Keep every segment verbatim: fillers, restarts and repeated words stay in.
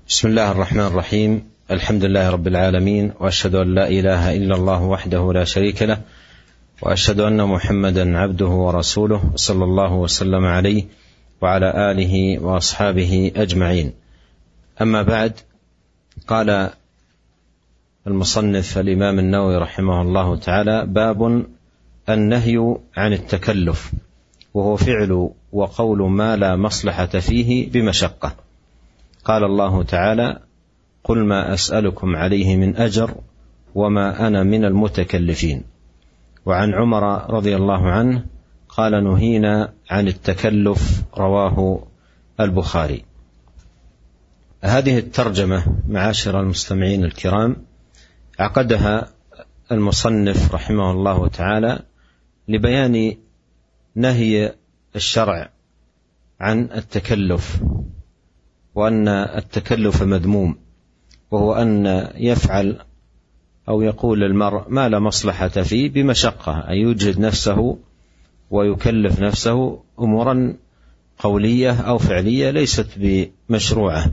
بسم الله الرحمن الرحيم. الحمد لله رب العالمين، وأشهد أن لا إله إلا الله وحده لا شريك له، وأشهد أن محمدا عبده ورسوله، صلى الله وسلم عليه وعلى آله وأصحابه أجمعين. أما بعد، قال المصنف الإمام النووي رحمه الله تعالى: باب النهي عن التكلف، وهو فعل وقول ما لا مصلحة فيه بمشقة. قال الله تعالى: قل ما أسألكم عليه من أجر وما أنا من المتكلفين. وعن عمر رضي الله عنه قال: نهينا عن التكلف، رواه البخاري. هذه الترجمة معاشر المستمعين الكرام عقدها المصنف رحمه الله تعالى لبيان نهي الشرع عن التكلف، وأن التكلف مذموم، وهو أن يفعل أو يقول المرء ما لا مصلحة فيه بمشقة، أن يجهد نفسه ويكلف نفسه أمورا قولية أو فعلية ليست بمشروعة،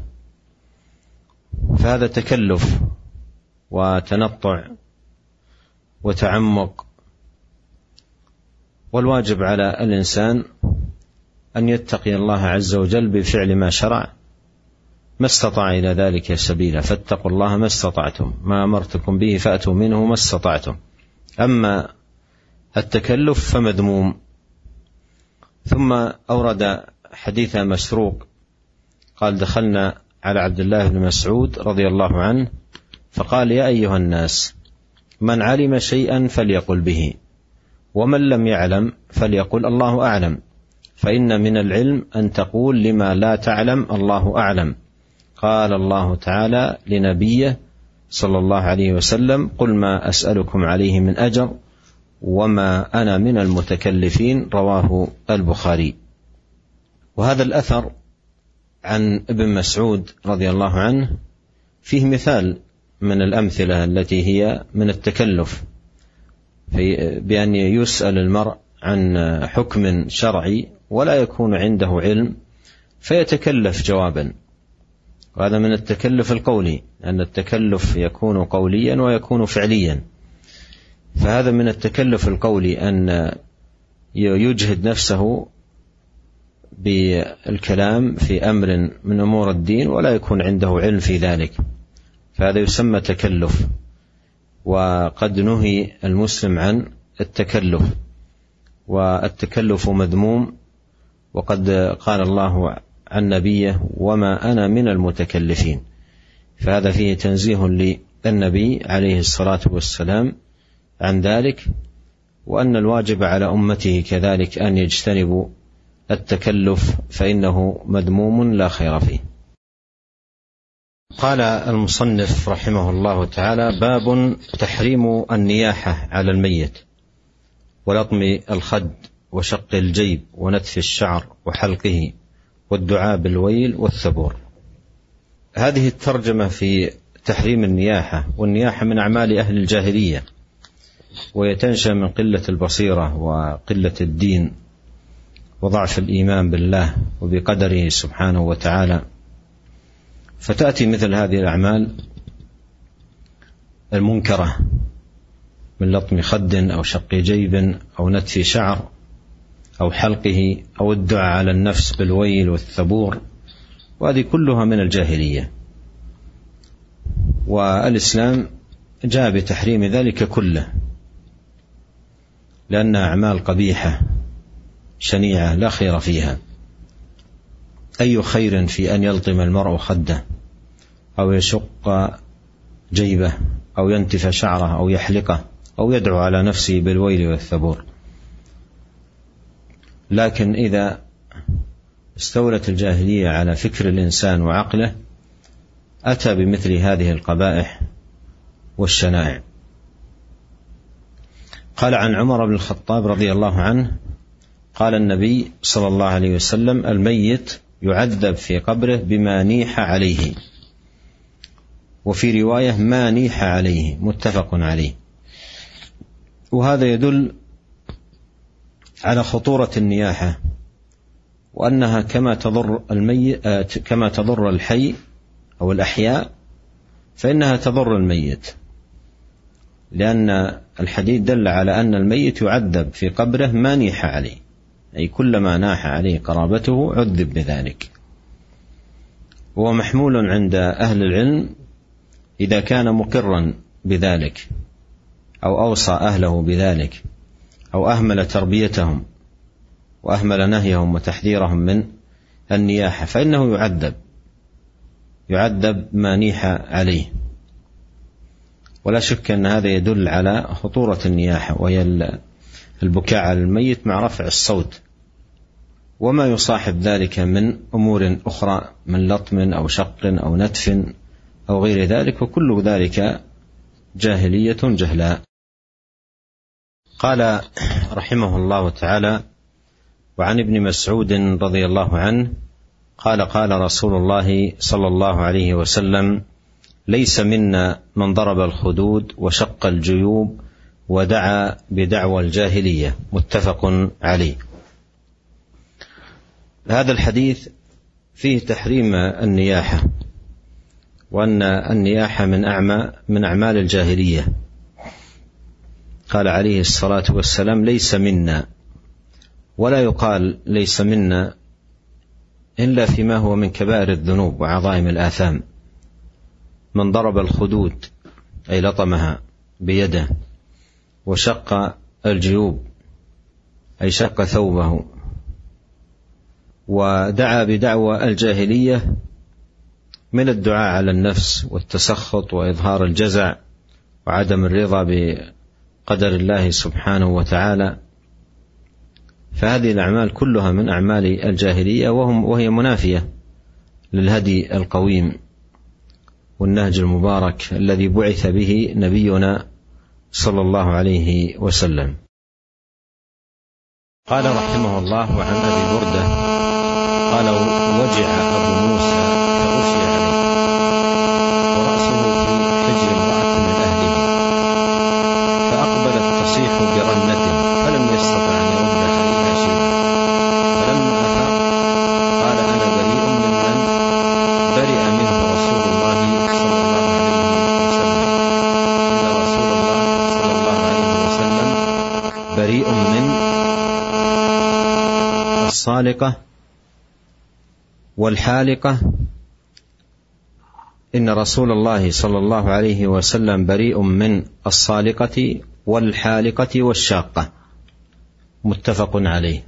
فهذا تكلف وتنطع وتعمق. والواجب على الإنسان أن يتقي الله عز وجل بفعل ما شرع ما استطاع إلى ذلك سبيلا، فاتقوا الله ما استطعتم، ما أمرتكم به فأتوا منه ما استطعتم. أما التكلف فمذموم. ثم أورد حديث مسروق قال: دخلنا على عبد الله بن مسعود رضي الله عنه فقال: يا أيها الناس، من علم شيئا فليقل به، ومن لم يعلم فليقل الله أعلم، فإن من العلم أن تقول لما لا تعلم الله أعلم. قال الله تعالى لنبيه صلى الله عليه وسلم: قل ما أسألكم عليه من أجر وما أنا من المتكلفين، رواه البخاري. وهذا الأثر عن ابن مسعود رضي الله عنه فيه مثال من الأمثلة التي هي من التكلف، بأن يسأل المرء عن حكم شرعي ولا يكون عنده علم فيتكلف جوابا، وهذا من التكلف القولي، أن التكلف يكون قوليا ويكون فعليا. فهذا من التكلف القولي أن يجهد نفسه بالكلام في أمر من أمور الدين ولا يكون عنده علم في ذلك، فهذا يسمى تكلف. وقد نهي المسلم عن التكلف، والتكلف مذموم، وقد قال الله عن نبيه: وما أنا من المتكلفين. فهذا فيه تنزيه للنبي عليه الصلاة والسلام عن ذلك، وأن الواجب على أمته كذلك أن يجتنبوا التكلف، فإنه مذموم لا خير فيه. قال المصنف رحمه الله تعالى: باب تحريم النياحة على الميت، ولطم الخد وشق الجيب ونتف الشعر وحلقه والدعاء بالويل والثبور. هذه الترجمة في تحريم النياحة، والنياحة من أعمال أهل الجاهلية، ويتنشأ من قلة البصيرة وقلة الدين وضعف الإيمان بالله وبقدره سبحانه وتعالى، فتأتي مثل هذه الأعمال المنكرة من لطم خد أو شق جيب أو نتف شعر أو حلقه أو الدعاء على النفس بالويل والثبور، وهذه كلها من الجاهلية. والإسلام جاء بتحريم ذلك كله، لأنها أعمال قبيحة شنيعة لا خير فيها. أي خير في أن يلطم المرء خده أو يشق جيبه أو ينتف شعره أو يحلقه أو يدعو على نفسه بالويل والثبور؟ لكن إذا استولت الجاهلية على فكر الإنسان وعقله أتى بمثل هذه القبائح والشنائع. قال عن عمر بن الخطاب رضي الله عنه قال النبي صلى الله عليه وسلم: الميت يعذب في قبره بما نيح عليه، وفي رواية ما نيح عليه، متفق عليه. وهذا يدل على خطورة النياحة، وأنها كما تضر الميت كما تضر الحي أو الأحياء فإنها تضر الميت، لأن الحديث دل على أن الميت يعذب في قبره ما نيح عليه، أي كلما ناح عليه قرابته عذب بذلك. وهو محمول عند أهل العلم إذا كان مقرا بذلك أو أوصى أهله بذلك أو أهمل تربيتهم وأهمل نهيهم وتحذيرهم من النياحة فإنه يعذب يعذب ما نيح عليه. ولا شك أن هذا يدل على خطورة النياحة، وهي البكاء على الميت مع رفع الصوت وما يصاحب ذلك من أمور أخرى من لطم أو شق أو نتف أو غير ذلك، وكل ذلك جاهلية جهلاء. قال رحمه الله تعالى: وعن ابن مسعود رضي الله عنه قال: قال رسول الله صلى الله عليه وسلم: ليس منا من ضرب الخدود وشق الجيوب ودعا بدعوى الجاهلية. متفق عليه. هذا الحديث فيه تحريم النياحة، وأن النياحة من أعمى من أعمال الجاهلية. قال عليه الصلاة والسلام: ليس منا، ولا يقال ليس منا إلا فيما هو من كبائر الذنوب وعظائم الآثام. من ضرب الخدود أي لطمها بيده، وشق الجيوب أي شق ثوبه، ودعا بدعوى الجاهلية من الدعاء على النفس والتسخط وإظهار الجزع وعدم الرضا بقدر الله سبحانه وتعالى. فهذه الأعمال كلها من أعمال الجاهلية، وهم وهي منافية للهدي القويم والنهج المبارك الذي بعث به نبينا صلى الله عليه وسلم. قال رحمه الله: وعن أبي بردة قال: وجع أبو موسى فغشي عليه ورأسه في حجر امرأة من أهله، فأقبلت تصيح برنته فلم يستطع أن يرد عليها شيء، فلما أفاق قال: أنا بريء ممن برئ منه رسول الله صلى الله عليه وسلم. إن رسول الله صلى الله عليه وسلم بريء من الصالقة والحالقة. إن رسول الله صلى الله عليه وسلم بريء من الصالقة والحالقة والشاقة. متفق عليه.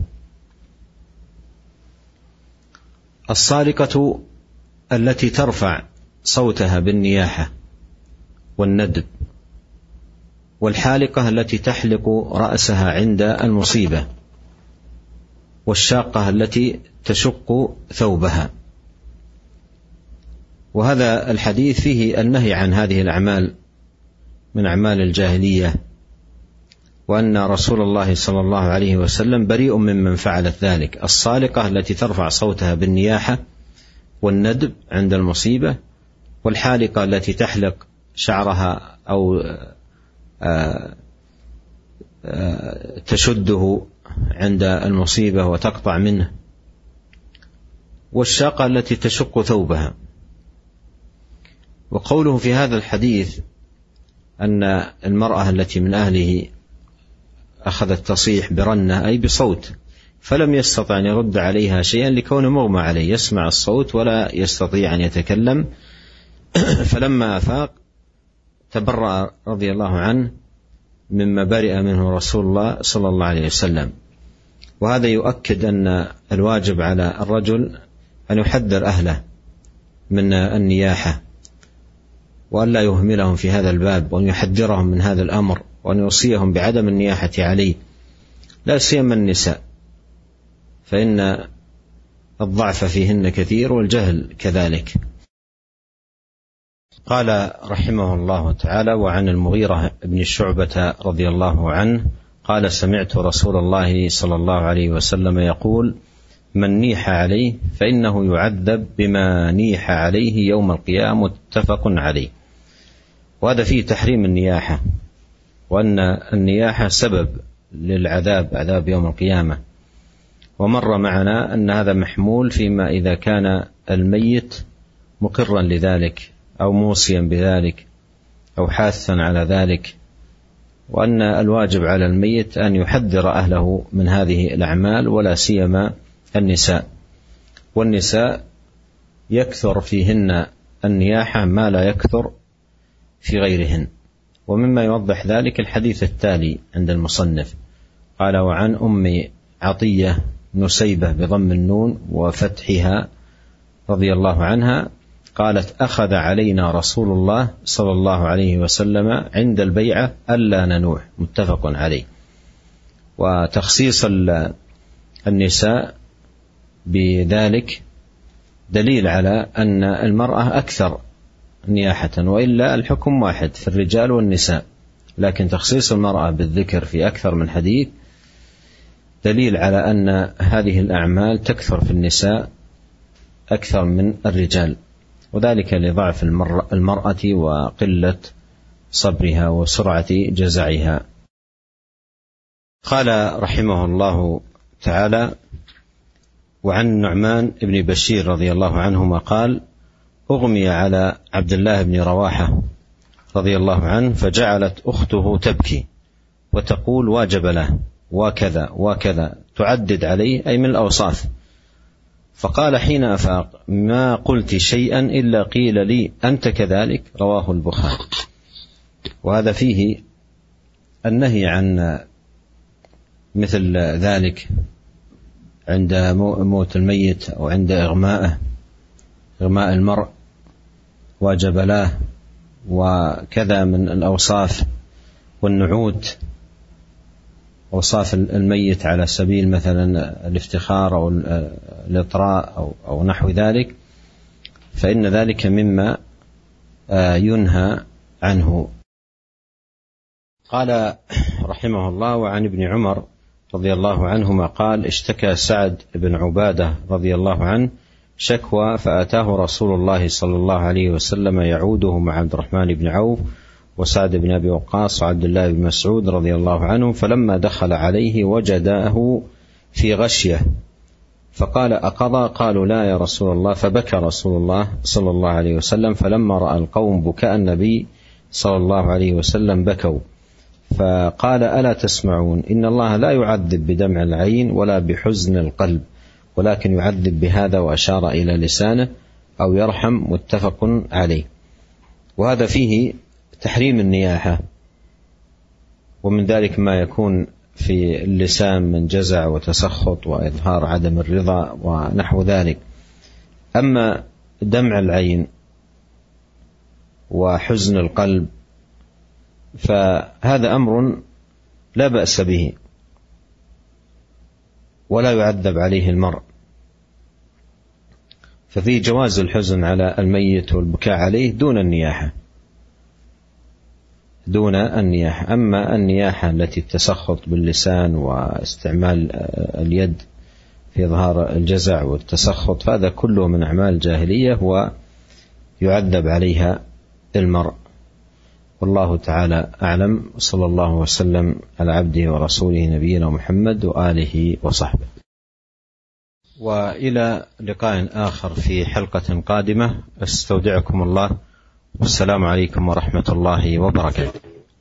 الصالقة التي ترفع صوتها بالنياحة والندب، والحالقة التي تحلق رأسها عند المصيبة، والشاقة التي تشق ثوبها. وهذا الحديث فيه النهي عن هذه الأعمال من أعمال الجاهلية، وأن رسول الله صلى الله عليه وسلم بريء ممن فعلت ذلك. الصالقة التي ترفع صوتها بالنياحة والندب عند المصيبة، والحالقة التي تحلق شعرها أو تشده عند المصيبة وتقطع منه، والشاقة التي تشق ثوبها. وقوله في هذا الحديث أن المرأة التي من أهله أخذت تصيح برنة أي بصوت، فلم يستطع أن يرد عليها شيئا لكونه مغمى عليه، يسمع الصوت ولا يستطيع أن يتكلم. فلما أفاق تبرأ رضي الله عنه مما برئ منه رسول الله صلى الله عليه وسلم. وهذا يؤكد أن الواجب على الرجل أن يحذر أهله من النياحة، وأن لا يهملهم في هذا الباب، وأن يحذرهم من هذا الأمر، وأن يوصيهم بعدم النياحة عليه، لا سيما النساء، فإن الضعف فيهن كثير والجهل كذلك. قال رحمه الله تعالى: وعن المغيرة بن شعبة رضي الله عنه قال: سمعت رسول الله صلى الله عليه وسلم يقول: من نيح عليه فإنه يعذب بما نيح عليه يوم القيامة. متفق عليه. وهذا فيه تحريم النياحة، وأن النياحة سبب للعذاب، عذاب يوم القيامة. ومر معنا أن هذا محمول فيما إذا كان الميت مقرا لذلك أو موصيا بذلك أو حاثا على ذلك، وأن الواجب على الميت أن يحذر أهله من هذه الأعمال، ولا سيما النساء. والنساء يكثر فيهن النياحة ما لا يكثر في غيرهن. ومما يوضح ذلك الحديث التالي عند المصنف، قال: وعن أم عطية نسيبة بضم النون وفتحها رضي الله عنها قالت: أخذ علينا رسول الله صلى الله عليه وسلم عند البيعة ألا ننوح، متفق عليه. وتخصيص النساء بذلك دليل على أن المرأة أكثر نياحة، وإلا الحكم واحد في الرجال والنساء، لكن تخصيص المرأة بالذكر في أكثر من حديث دليل على أن هذه الأعمال تكثر في النساء أكثر من الرجال، وذلك لضعف المرأة وقلة صبرها وسرعة جزعها. قال رحمه الله تعالى: وعن النعمان بن بشير رضي الله عنهما قال: أغمي على عبد الله بن رواحة رضي الله عنه، فجعلت أخته تبكي وتقول: واجب له وكذا وكذا، تعدد عليه أي من الأوصاف. فقال حين أفاق: ما قلت شيئا إلا قيل لي أنت كذلك، رواه البخاري. وهذا فيه النهي عن مثل ذلك عند موت الميت أو عند إغماءه، إغماء المرء واجب له وكذا من الأوصاف والنعوت، أوصاف الميت على سبيل مثلا الافتخار أو الإطراء أو, أو نحو ذلك، فإن ذلك مما ينهى عنه. قال رحمه الله: وعن ابن عمر رضي الله عنهما قال: اشتكى سعد بن عبادة رضي الله عنه شكوى، فأتاه رسول الله صلى الله عليه وسلم يعوده مع عبد الرحمن بن عوف وسعد بن أبي وقاص وعبد الله بن مسعود رضي الله عنهم، فلما دخل عليه وجده في غشية فقال: أقضى؟ قالوا: لا يا رسول الله. فبكى رسول الله صلى الله عليه وسلم، فلما رأى القوم بكاء النبي صلى الله عليه وسلم بكوا، فقال: ألا تسمعون؟ إن الله لا يعذب بدمع العين ولا بحزن القلب، ولكن يعذب بهذا، وأشار إلى لسانه، أو يرحم، متفق عليه. وهذا فيه تحريم النياحة، ومن ذلك ما يكون في اللسان من جزع وتسخط وإظهار عدم الرضا ونحو ذلك. أما دمع العين وحزن القلب فهذا أمر لا بأس به ولا يعذب عليه المرء، ففي جواز الحزن على الميت والبكاء عليه دون النياحة دون النياحة. أما النياحة التي تسخط باللسان واستعمال اليد في إظهار الجزع والتسخط فهذا كله من أعمال الجاهلية ويعذب عليها المرء. والله تعالى أعلم، صلى الله وسلم على عبده ورسوله نبينا محمد وآله وصحبه. وإلى لقاء آخر في حلقة قادمة، استودعكم الله، والسلام عليكم ورحمة الله وبركاته.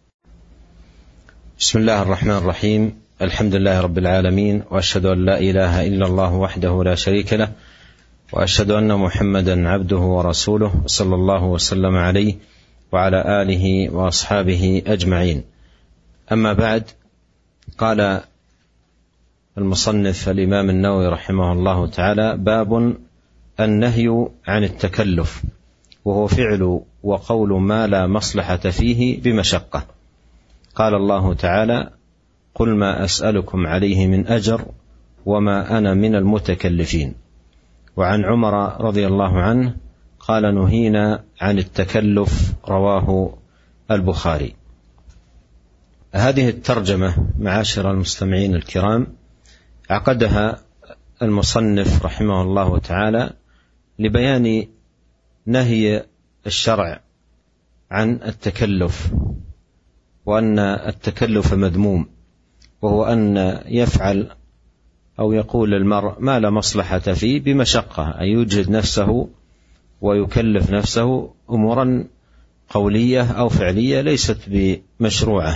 بسم الله الرحمن الرحيم، الحمد لله رب العالمين، وأشهد أن لا إله إلا الله وحده لا شريك له، وأشهد أن محمدا عبده ورسوله، صلى الله وسلم عليه وعلى آله وأصحابه أجمعين. أما بعد، قال المصنف الإمام النووي رحمه الله تعالى: باب النهي عن التكلف، وهو فعل وقول ما لا مصلحة فيه بمشقة. قال الله تعالى: قل ما أسألكم عليه من أجر وما أنا من المتكلفين. وعن عمر رضي الله عنه قال: نهينا عن التكلف، رواه البخاري. هذه الترجمة معاشر المستمعين الكرام عقدها المصنف رحمه الله تعالى لبيان نهي الشرع عن التكلف، وأن التكلف مذموم، وهو أن يفعل أو يقول المرء ما لا مصلحة فيه بمشقة، أن يجهد نفسه ويكلف نفسه أمورا قولية أو فعلية ليست بمشروعة،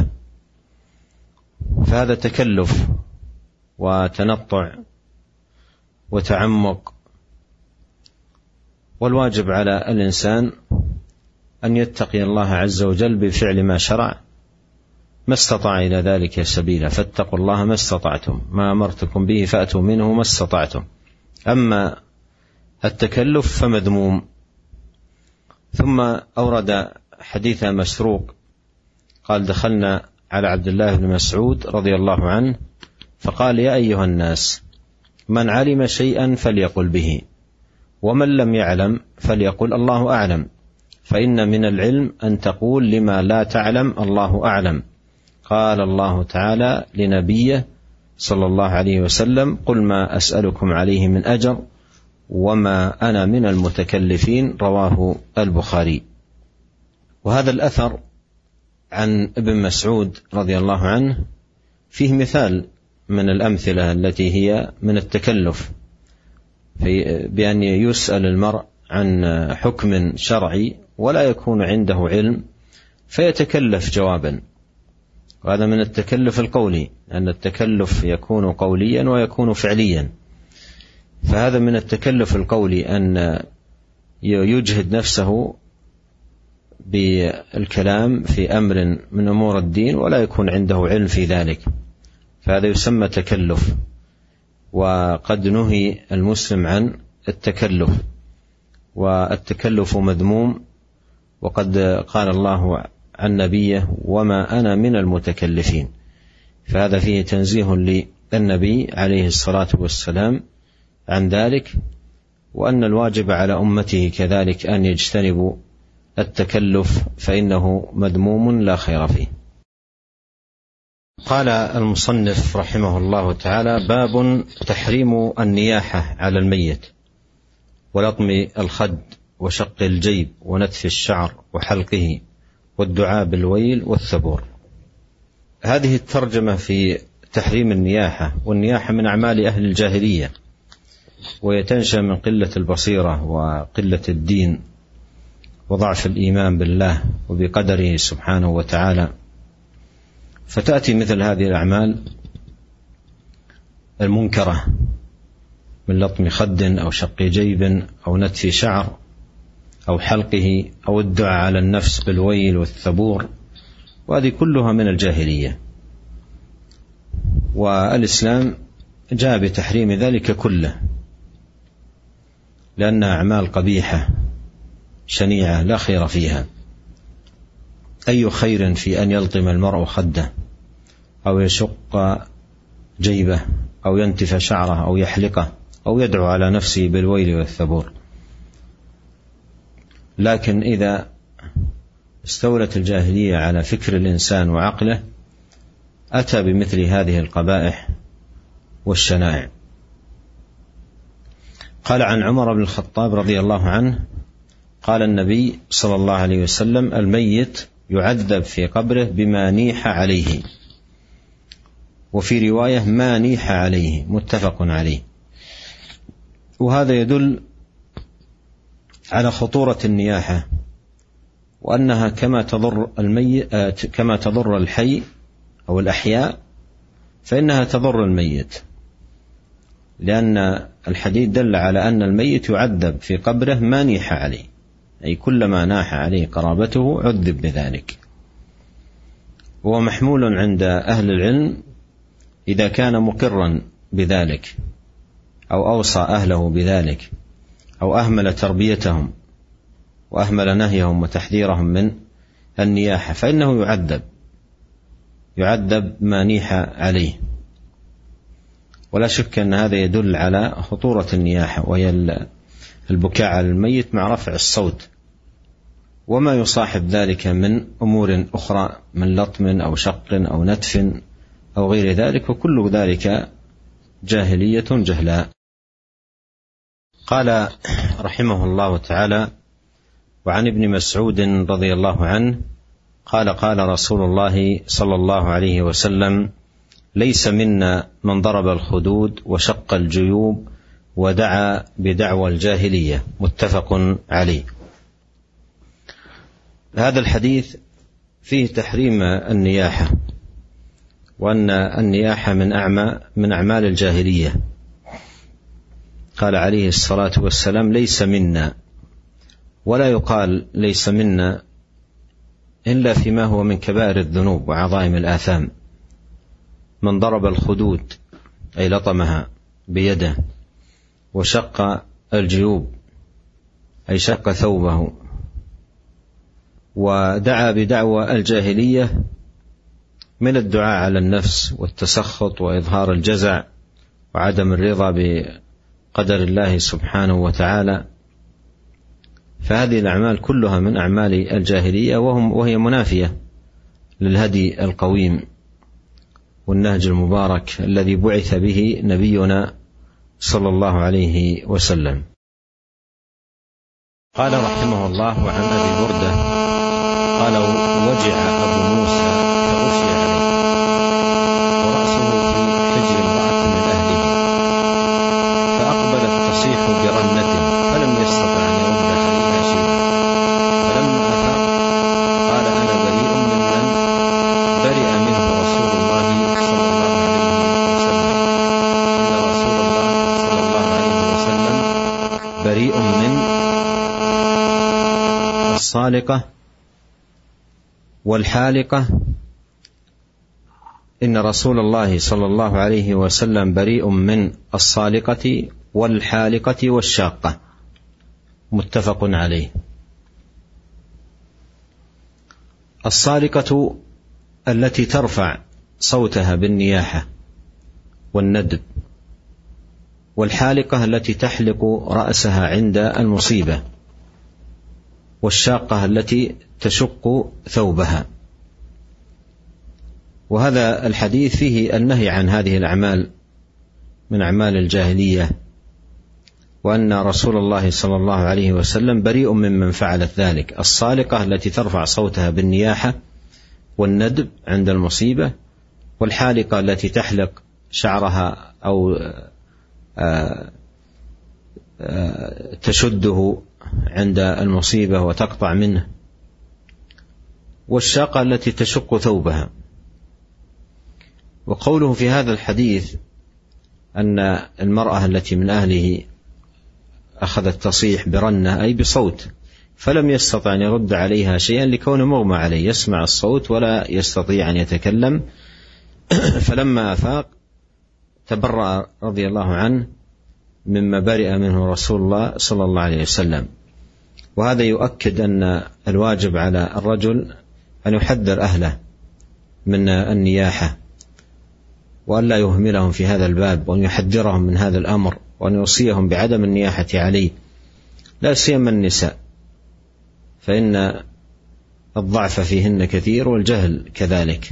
فهذا تكلف وتنطع وتعمق. والواجب على الإنسان أن يتقي الله عز وجل بفعل ما شرع ما استطاع إلى ذلك سبيلا، فاتقوا الله ما استطعتم، ما أمرتكم به فأتوا منه ما استطعتم. أما التكلف فمذموم. ثم أورد حديث مسروق قال: دخلنا على عبد الله بن مسعود رضي الله عنه فقال: يا أيها الناس، من علم شيئا فليقل به، ومن لم يعلم فليقل الله أعلم، فإن من العلم أن تقول لما لا تعلم الله أعلم. قال الله تعالى لنبيه صلى الله عليه وسلم: قل ما أسألكم عليه من أجر وما أنا من المتكلفين. رواه البخاري. وهذا الأثر عن ابن مسعود رضي الله عنه فيه مثال من الأمثلة التي هي من التكلف، بأن يسأل المرء عن حكم شرعي ولا يكون عنده علم فيتكلف جوابا، وهذا من التكلف القولي، أن التكلف يكون قوليا ويكون فعليا. فهذا من التكلف القولي أن يجهد نفسه بالكلام في أمر من أمور الدين ولا يكون عنده علم في ذلك، فهذا يسمى تكلف. وقد نهي المسلم عن التكلف، والتكلف مذموم، وقد قال الله عن نبيه: وما أنا من المتكلفين. فهذا فيه تنزيه للنبي عليه الصلاة والسلام عن ذلك، وأن الواجب على أمته كذلك أن يجتنبوا التكلف فإنه مذموم لا خير فيه. قال المصنف رحمه الله تعالى: باب تحريم النياحة على الميت، ولطم الخد وشق الجيب ونتف الشعر وحلقه والدعاء بالويل والثبور. هذه الترجمة في تحريم النياحة، والنياحة من أعمال أهل الجاهلية، ويتنشأ من قلة البصيرة وقلة الدين وضعف الإيمان بالله وبقدره سبحانه وتعالى، فتأتي مثل هذه الأعمال المنكرة من لطم خد أو شق جيب أو نتف شعر أو حلقه أو الدعاء على النفس بالويل والثبور، وهذه كلها من الجاهلية. والإسلام جاء بتحريم ذلك كله، لأنها أعمال قبيحة شنيعة لا خير فيها. أي خير في أن يلطم المرء خده أو يشق جيبه أو ينتف شعره أو يحلقه أو يدعو على نفسه بالويل والثبور؟ لكن إذا استولت الجاهلية على فكر الإنسان وعقله أتى بمثل هذه القبائح والشنائع. قال عن عمر بن الخطاب رضي الله عنه قال النبي صلى الله عليه وسلم: الميت يعذب في قبره بما نيح عليه، وفي رواية ما نيح عليه، متفق عليه. وهذا يدل على خطورة النياحة، وأنها كما تضر الميت كما تضر الحي أو الأحياء فإنها تضر الميت، لأن الحديث دل على أن الميت يعذب في قبره ما نيح عليه، أي كلما ناح عليه قرابته عذب بذلك. وهو محمول عند أهل العلم إذا كان مقرا بذلك أو أوصى أهله بذلك أو أهمل تربيتهم وأهمل نهيهم وتحذيرهم من النياحة فإنه يعذب يعذب ما نيح عليه. ولا شك أن هذا يدل على خطورة النياحة، وهي البكاء على الميت مع رفع الصوت وما يصاحب ذلك من أمور أخرى من لطم أو شق أو نتف أو غير ذلك، وكل ذلك جاهلية جهلاء. قال رحمه الله تعالى: وعن ابن مسعود رضي الله عنه قال: قال رسول الله صلى الله عليه وسلم: ليس منا من ضرب الخدود وشق الجيوب ودعا بدعوى الجاهلية، متفق عليه. هذا الحديث فيه تحريم النياحة، وأن النياحة من أعمى من أعمال الجاهلية. قال عليه الصلاة والسلام: ليس منا، ولا يقال ليس منا إلا فيما هو من كبائر الذنوب وعظائم الآثام. من ضرب الخدود أي لطمها بيده، وشق الجيوب أي شق ثوبه، ودعا بدعوى الجاهلية من الدعاء على النفس والتسخط وإظهار الجزع وعدم الرضا بقدر الله سبحانه وتعالى. فهذه الأعمال كلها من أعمال الجاهلية، وهم وهي منافية للهدي القويم والنهج المبارك الذي بعث به نبينا صلى الله عليه وسلم. قال رحمه الله: وعن أبي بردة قال: وجع أبو موسى فغشي عليه، ورأسه في حجر امرأة من أهله، فأقبلت تصيح برنته فلم يستطع أن يرد عليها شيئا، فلما أفاق قال: أنا بريء ممن برئ منه رسول الله صلى الله عليه وسلم. إن رسول الله صلى الله عليه وسلم بريء من الصالقة والحالقة. إن رسول الله صلى الله عليه وسلم بريء من الصالقة والحالقة والشاقة، متفق عليه. الصالقة التي ترفع صوتها بالنياحة والندب، والحالقة التي تحلق رأسها عند المصيبة، والشاقة التي تشق ثوبها. وهذا الحديث فيه النهي عن هذه الأعمال من أعمال الجاهلية، وأن رسول الله صلى الله عليه وسلم بريء ممن فعلت ذلك. الصالقة التي ترفع صوتها بالنياحة والندب عند المصيبة، والحالقة التي تحلق شعرها أو تشده عند المصيبة وتقطع منه، والشاقة التي تشق ثوبها. وقوله في هذا الحديث أن المرأة التي من أهله أخذت تصيح برنة أي بصوت، فلم يستطع أن يرد عليها شيئا لكونه مغمى عليه، يسمع الصوت ولا يستطيع أن يتكلم. فلما أفاق تبرأ رضي الله عنه مما برئ منه رسول الله صلى الله عليه وسلم. وهذا يؤكد أن الواجب على الرجل أن يحذر أهله من النياحة، وأن لا يهملهم في هذا الباب، وأن يحذرهم من هذا الأمر، وأن يوصيهم بعدم النياحة عليه، لا سيما النساء، فإن الضعف فيهن كثير والجهل كذلك.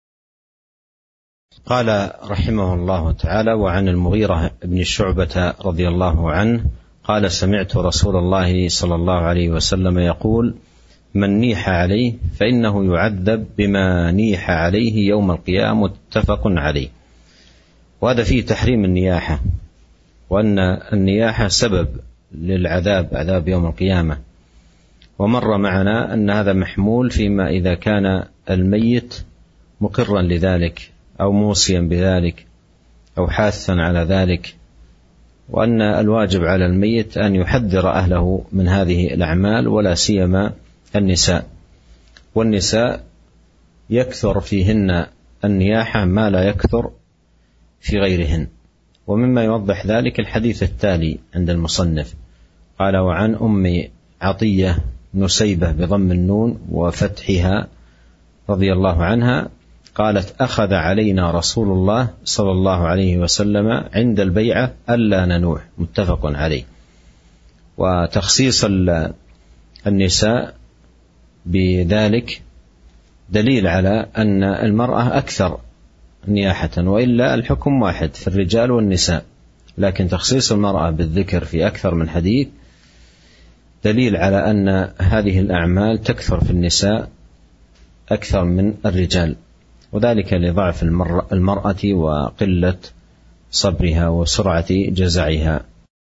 قال رحمه الله تعالى: وعن المغيرة بن شعبة رضي الله عنه قال: سمعت رسول الله صلى الله عليه وسلم يقول: من نيح عليه فإنه يعذب بما نيح عليه يوم القيامة، متفق عليه. وهذا فيه تحريم النياحة، وأن النياحة سبب للعذاب، عذاب يوم القيامة. ومر معنا أن هذا محمول فيما إذا كان الميت مقرا لذلك أو موصيا بذلك أو حاثا على ذلك، وأن الواجب على الميت أن يحذر أهله من هذه الأعمال، ولا سيما النساء. والنساء يكثر فيهن النياحة ما لا يكثر في غيرهن. ومما يوضح ذلك الحديث التالي عند المصنف: قال: وعن أم عطية نسيبة بضم النون وفتحها رضي الله عنها قالت: أخذ علينا رسول الله صلى الله عليه وسلم عند البيعة ألا ننوح، متفق عليه. وتخصيص النساء بذلك دليل على أن المرأة أكثر نياحة، وإلا الحكم واحد في الرجال والنساء، لكن تخصيص المرأة بالذكر في أكثر من حديث دليل على أن هذه الأعمال تكثر في النساء أكثر من الرجال، وذلك لضعف المرأة وقلة صبرها وسرعة جزعها.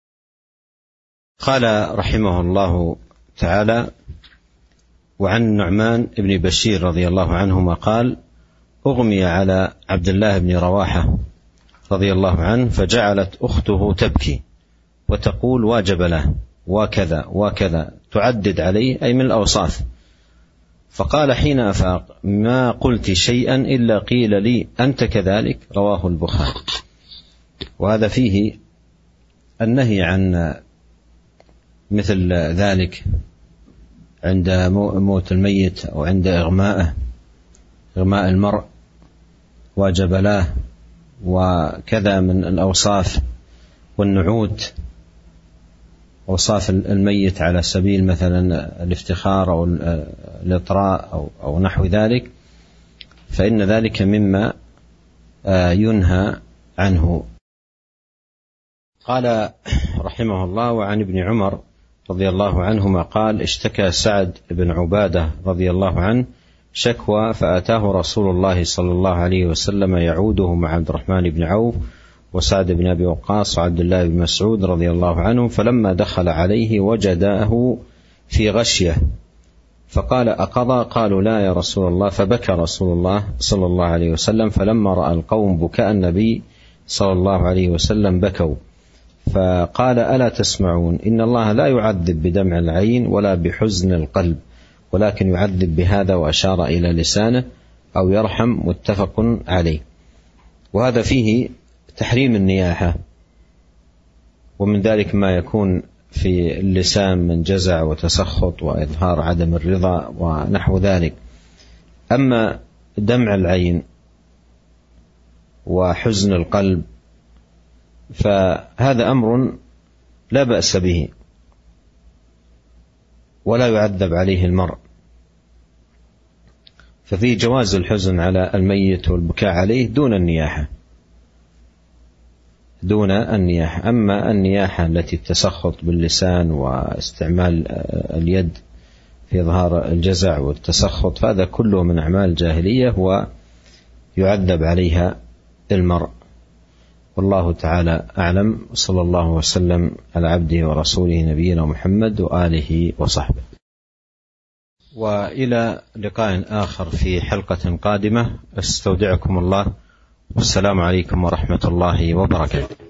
قال رحمه الله تعالى: وعن النعمان بن بشير رضي الله عنهما قال: أغمي على عبد الله بن رواحة رضي الله عنه، فجعلت أخته تبكي وتقول: واجب له وكذا وكذا، تعدد عليه أي من الأوصاف. فقال حين أفاق: ما قلت شيئا إلا قيل لي أنت كذلك. رواه البخاري. وهذا فيه النهي عن مثل ذلك عند موت الميت أو عند إغمائه، إغماء المرء واجب له وكذا من الأوصاف والنعوت، أوصاف الميت على سبيل مثلا الافتخار أو الإطراء أو, أو نحو ذلك، فإن ذلك مما ينهى عنه. قال رحمه الله: وعن ابن عمر رضي الله عنهما قال: اشتكى سعد بن عبادة رضي الله عنه شكوى، فأتاه رسول الله صلى الله عليه وسلم يعوده مع عبد الرحمن بن عوف وسعد بن أبي وقاص وعبد الله بن مسعود رضي الله عنه، فلما دخل عليه وجداه في غشية، فقال: أقضى؟ قالوا: لا يا رسول الله. فبكى رسول الله صلى الله عليه وسلم، فلما رأى القوم بكاء النبي صلى الله عليه وسلم بكوا، فقال: ألا تسمعون؟ إن الله لا يعذب بدمع العين ولا بحزن القلب، ولكن يعذب بهذا، وأشار إلى لسانه، أو يرحم. متفق عليه. وهذا فيه تحريم النياحة، ومن ذلك ما يكون في اللسان من جزع وتسخط وإظهار عدم الرضا ونحو ذلك. أما دمع العين وحزن القلب فهذا أمر لا بأس به ولا يعذب عليه المرء، ففي جواز الحزن على الميت والبكاء عليه دون النياحة دون النياحة. أما النياحة التي تسخط باللسان واستعمال اليد في إظهار الجزع والتسخط، فهذا كله من أعمال الجاهلية ويعذب عليها المرء. والله تعالى أعلم، صلى الله وسلم على عبده ورسوله نبينا محمد وآله وصحبه. وإلى لقاء آخر في حلقة قادمة، استودعكم الله، والسلام عليكم ورحمة الله وبركاته.